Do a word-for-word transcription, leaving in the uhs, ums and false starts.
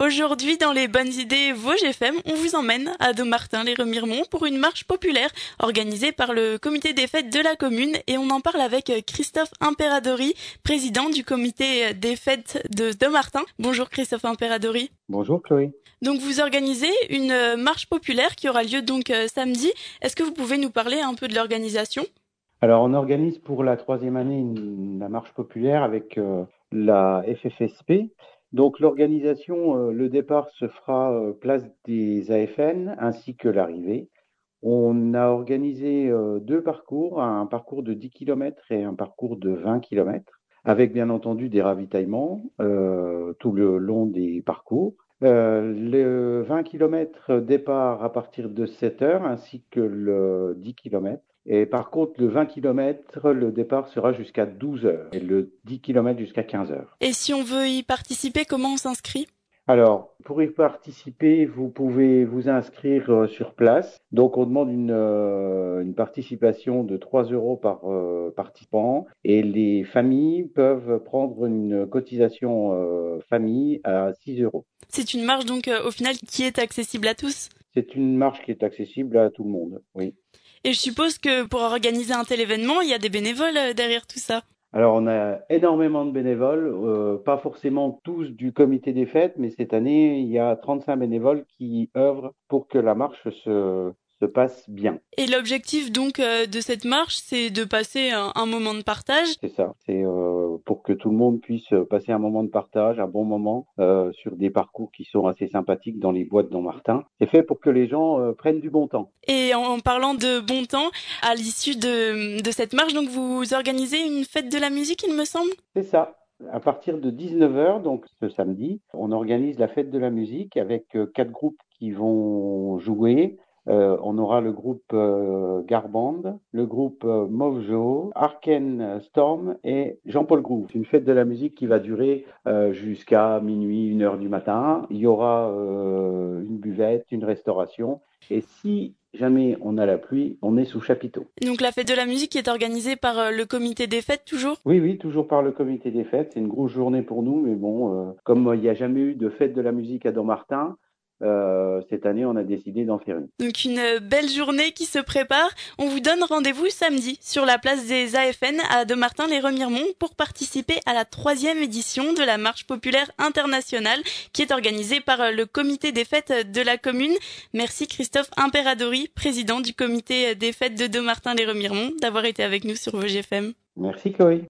Aujourd'hui, dans les bonnes idées Vosges F M, on vous emmène à Dommartin-les-Remiremont pour une marche populaire organisée par le comité des fêtes de la commune et on en parle avec Christophe Imperadori, président du comité des fêtes de Dommartin. Bonjour Christophe Imperadori. Bonjour Chloé. Donc vous organisez une marche populaire qui aura lieu donc euh, samedi. Est-ce que vous pouvez nous parler un peu de l'organisation ? Alors on organise pour la troisième année une, la marche populaire avec euh, la F F S P. Donc l'organisation, euh, le départ se fera euh, place des A F N ainsi que l'arrivée. On a organisé euh, deux parcours, un parcours de dix kilomètres et un parcours de vingt kilomètres, avec bien entendu des ravitaillements euh, tout le long des parcours. Euh, le vingt kilomètres départ à partir de sept heures ainsi que le dix kilomètres. Et par contre, le vingt kilomètres, le départ sera jusqu'à douze heures et le dix kilomètres jusqu'à quinze heures. Et si on veut y participer, comment on s'inscrit ? Alors, pour y participer, vous pouvez vous inscrire euh, sur place. Donc, on demande une, euh, une participation de trois euros par euh, participant et les familles peuvent prendre une cotisation euh, famille à six euros. C'est une marche donc euh, au final qui est accessible à tous ? C'est une marche qui est accessible à tout le monde, oui. Et je suppose que pour organiser un tel événement, il y a des bénévoles euh, derrière tout ça. Alors, on a énormément de bénévoles, euh, pas forcément tous du comité des fêtes, mais cette année, il y a trente-cinq bénévoles qui œuvrent pour que la marche se, se passe bien. Et l'objectif donc euh, de cette marche, c'est de passer un, un moment de partage. C'est ça, c'est euh, pour que tout le monde puisse passer un moment de partage, un bon moment euh, sur des parcours qui sont assez sympathiques dans les bois de Dommartin. C'est fait pour que les gens euh, prennent du bon temps. Et en, en parlant de bon temps, à l'issue de, de cette marche, donc vous organisez une fête de la musique, il me semble ? C'est ça. À partir de dix-neuf heures, donc ce samedi, on organise la fête de la musique avec euh, quatre groupes qui vont jouer. Euh, on aura le groupe euh, Garband, le groupe euh, Mojo, Arken Storm et Jean-Paul Groove. C'est une fête de la musique qui va durer euh, jusqu'à minuit, une heure du matin. Il y aura euh, une buvette, une restauration. Et si jamais on a la pluie, on est sous chapiteau. Donc la fête de la musique qui est organisée par euh, le comité des fêtes toujours ? Oui, oui, toujours par le comité des fêtes. C'est une grosse journée pour nous, mais bon, euh, comme il n'y a jamais eu de fête de la musique à Dommartin, euh, cette année, on a décidé d'en faire une. Donc une belle journée qui se prépare. On vous donne rendez-vous samedi sur la place des A F N à Dommartin-les-Remiremont pour participer à la troisième édition de la marche populaire internationale qui est organisée par le comité des fêtes de la commune. Merci Christophe Imperadori, président du comité des fêtes de Dommartin-les-Remiremont, d'avoir été avec nous sur Vosges F M. Merci Chloé.